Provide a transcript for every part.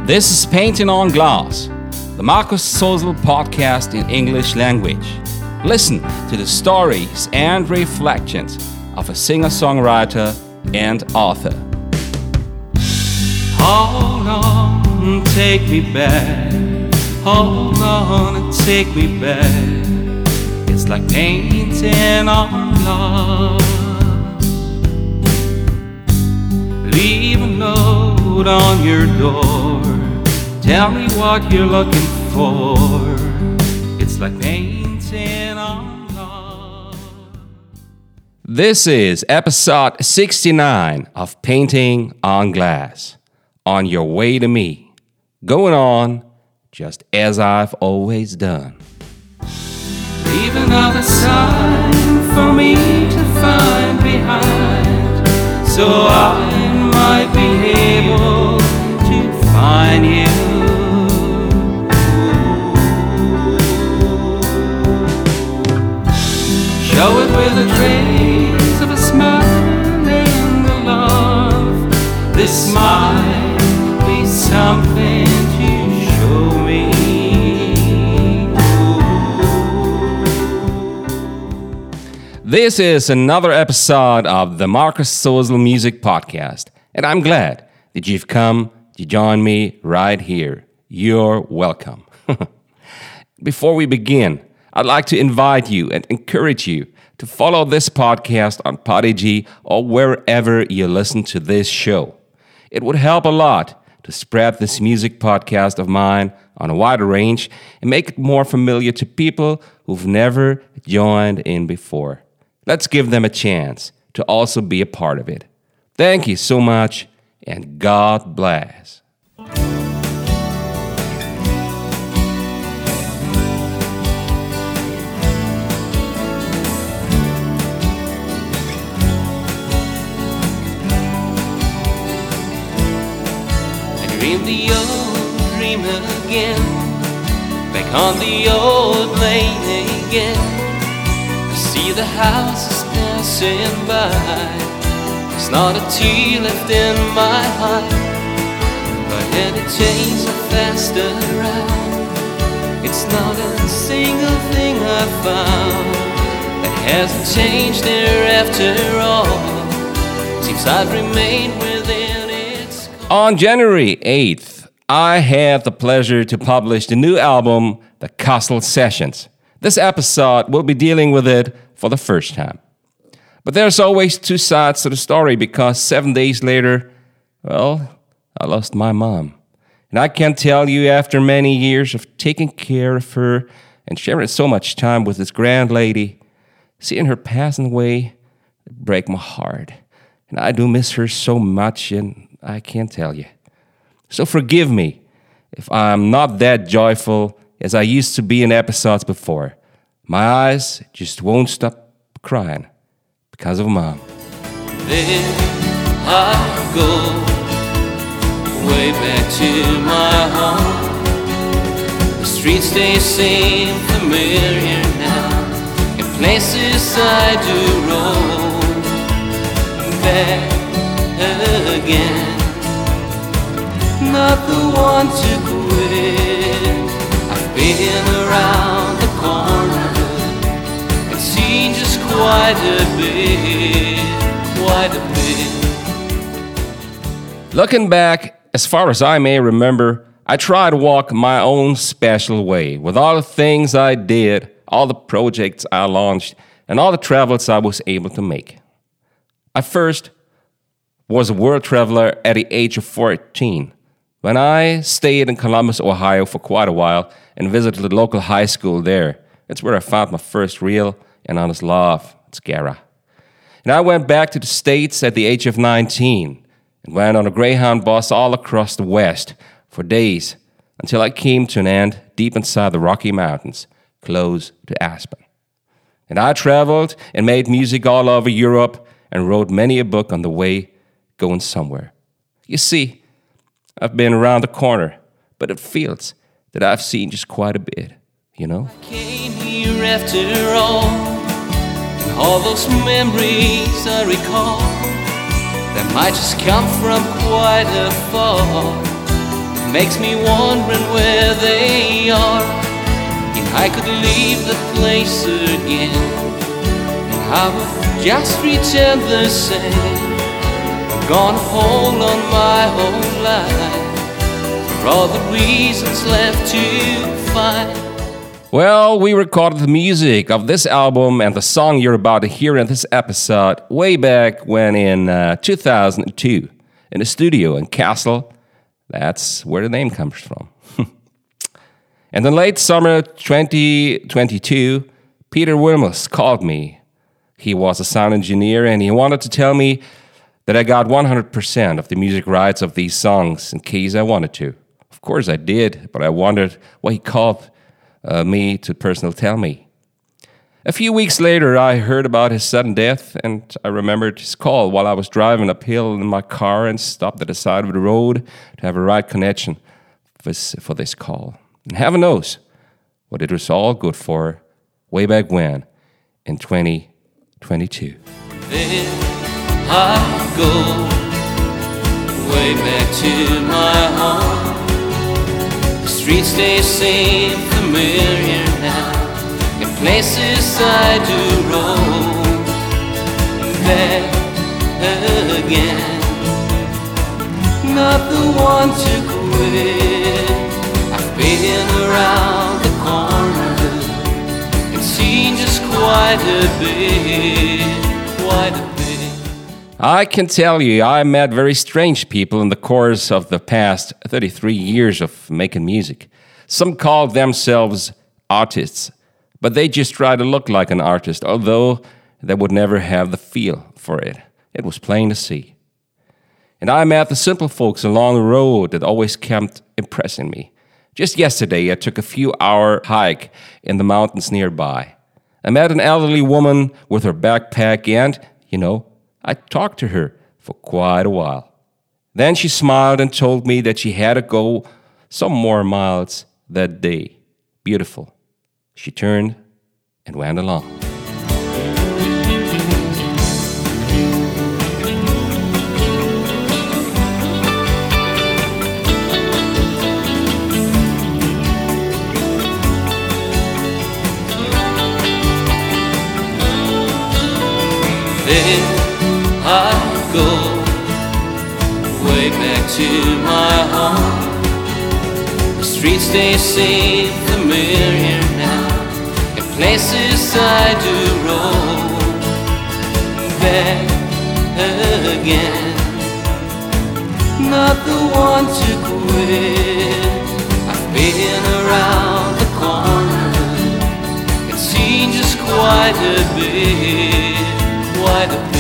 This is Painting on Glass, the Markus Sozel podcast in English language. Listen to the stories and reflections of a singer-songwriter and author. Hold on, take me back. Hold on and take me back. It's like painting on glass. Leave a note on your door. Tell me what you're looking for. It's like painting on glass. This is episode 69 of Painting on Glass. On your way to me. Going on just as I've always done. Leave another sign for me to find behind, so I might be able to find you. Show it with a trace of a smile and a love. This might be something to show me. This is another episode of the Markus Sozel Music Podcast, and I'm glad that you've come to join me right here. You're welcome. Before we begin, I'd like to invite you and encourage you to follow this podcast on Podigy or wherever you listen to this show. It would help a lot to spread this music podcast of mine on a wider range and make it more familiar to people who've never joined in before. Let's give them a chance to also be a part of it. Thank you so much, and God bless. Dream the old dream again, back on the old lane again. I see the houses passing by. There's not a tear left in my heart, but any change so fast around. It's not a single thing I found that hasn't changed there after all. Seems I've remained within. On January 8th, I had the pleasure to publish the new album, The Kassel Sessions. This episode will be dealing with it for the first time. But there's always two sides to the story because 7 days later, well, I lost my mom. And I can tell you, after many years of taking care of her and sharing so much time with this grand lady, seeing her passing away, it breaks my heart. And I do miss her so much, and I can't tell you. So forgive me if I'm not that joyful as I used to be in episodes before. My eyes just won't stop crying because of Mom. There I go, way back to my home. The streets they seem familiar now, in places I do roam. Back again, not the one to quit. I've been around the corner and seen just quite a bit. Looking back, as far as I may remember, I tried to walk my own special way with all the things I did, all the projects I launched, and all the travels I was able to make. I first was a world traveler at the age of 14 when I stayed in Columbus, Ohio for quite a while and visited the local high school there. That's where I found my first real and honest love, Skara. And I went back to the States at the age of 19 and went on a Greyhound bus all across the West for days until I came to an end deep inside the Rocky Mountains, close to Aspen. And I traveled and made music all over Europe and wrote many a book on the way going somewhere. You see, I've been around the corner, but it feels that I've seen just quite a bit, you know? I came here after all those memories I recall, that might just come from quite afar. makes me wondering where they are. If I could leave the place again, and I would just pretend the same. I'm gonna hold on my whole life for all the reasons left to find. Well, we recorded the music of this album and the song you're about to hear in this episode way back when in 2002 in a studio in Kassel. That's where the name comes from. And in late summer 2022, Peter Wilmers called me. He was a sound engineer and he wanted to tell me that I got 100% of the music rights of these songs in case I wanted to. Of course I did, but I wondered why he called me to personally tell me. A few weeks later, I heard about his sudden death, and I remembered his call while I was driving uphill in my car and stopped at the side of the road to have a right connection for this call. And heaven knows what it was all good for way back when, in 2022. There I go, way back to my home. The streets, they seem familiar now, in places I do roam. Back again, not the one to quit. I've been around the corner and seen just quite a bit, quite a bit. I can tell you, I met very strange people in the course of the past 33 years of making music. Some called themselves artists, but they just try to look like an artist, although they would never have the feel for it. It was plain to see. And I met the simple folks along the road that always kept impressing me. Just yesterday, I took a few-hour hike in the mountains nearby. I met an elderly woman with her backpack and, I talked to her for quite a while. Then she smiled and told me that she had to go some more miles that day. Beautiful. She turned and went along. There I go, way back to my home. The streets, they seem familiar now, in places I do roam. Back again, not the one to quit. I've been around the corner and seen just quite a bit, quite a bit.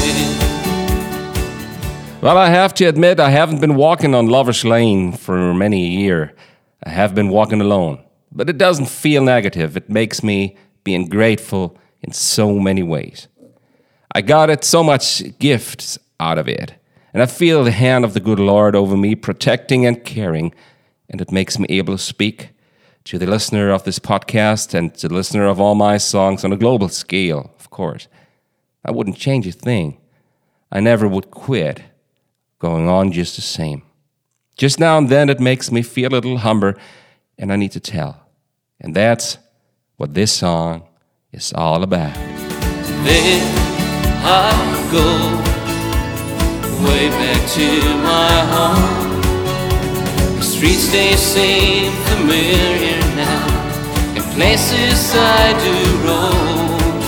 Well, I have to admit, I haven't been walking on Lover's Lane for many a year. I have been walking alone. But it doesn't feel negative. It makes me being grateful in so many ways. I got it so much gifts out of it. And I feel the hand of the good Lord over me, protecting and caring. And it makes me able to speak to the listener of this podcast and to the listener of all my songs on a global scale, of course. I wouldn't change a thing. I never would quit. Going on just the same. Just now and then it makes me feel a little humble, and I need to tell. And that's what this song is all about. There I go, way back to my home. The streets, they seem familiar now, in places I do roam.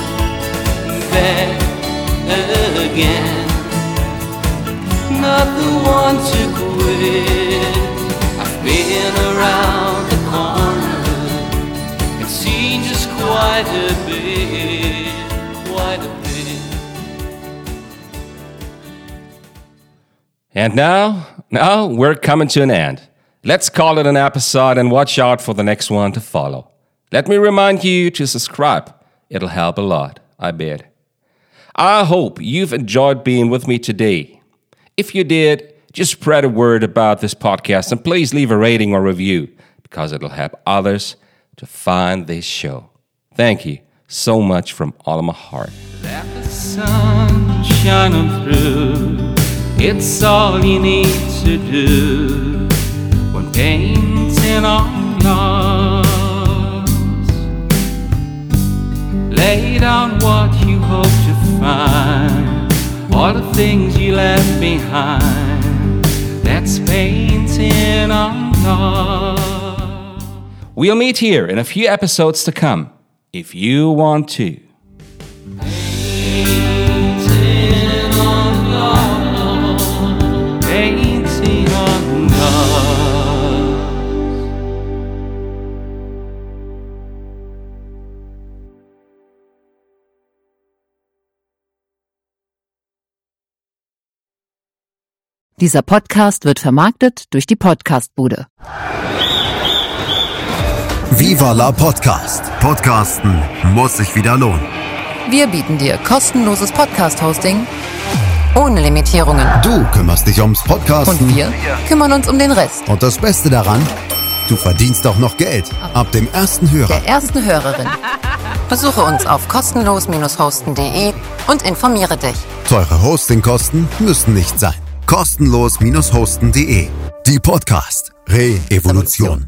Back again, not the one to quit. I've been around the corner and seen just quite a bit, quite a bit. And now we're coming to an end. Let's call it an episode and watch out for the next one to follow. Let me remind you to subscribe. It'll help a lot, I bet. I hope you've enjoyed being with me today. If you did, just spread a word about this podcast and please leave a rating or review because it'll help others to find this show. Thank you so much from all of my heart. Let the sun shine on through. It's all you need to do. When painting on glass. Lay down what you hope to find, all the things you left behind. That's painting on glass. We'll meet here in a few episodes to come, if you want to. Painting on glass. Painting on glass. Dieser Podcast wird vermarktet durch die Podcastbude. Viva la Podcast. Podcasten muss sich wieder lohnen. Wir bieten dir kostenloses Podcast-Hosting ohne Limitierungen. Du kümmerst dich ums Podcasten. Und wir kümmern uns um den Rest. Und das Beste daran, du verdienst auch noch Geld. Ab dem ersten Hörer. Der ersten Hörerin. Besuche uns auf kostenlos-hosten.de und informiere dich. Teure Hostingkosten müssen nicht sein. Kostenlos-hosten.de. Die Podcast Re-Evolution.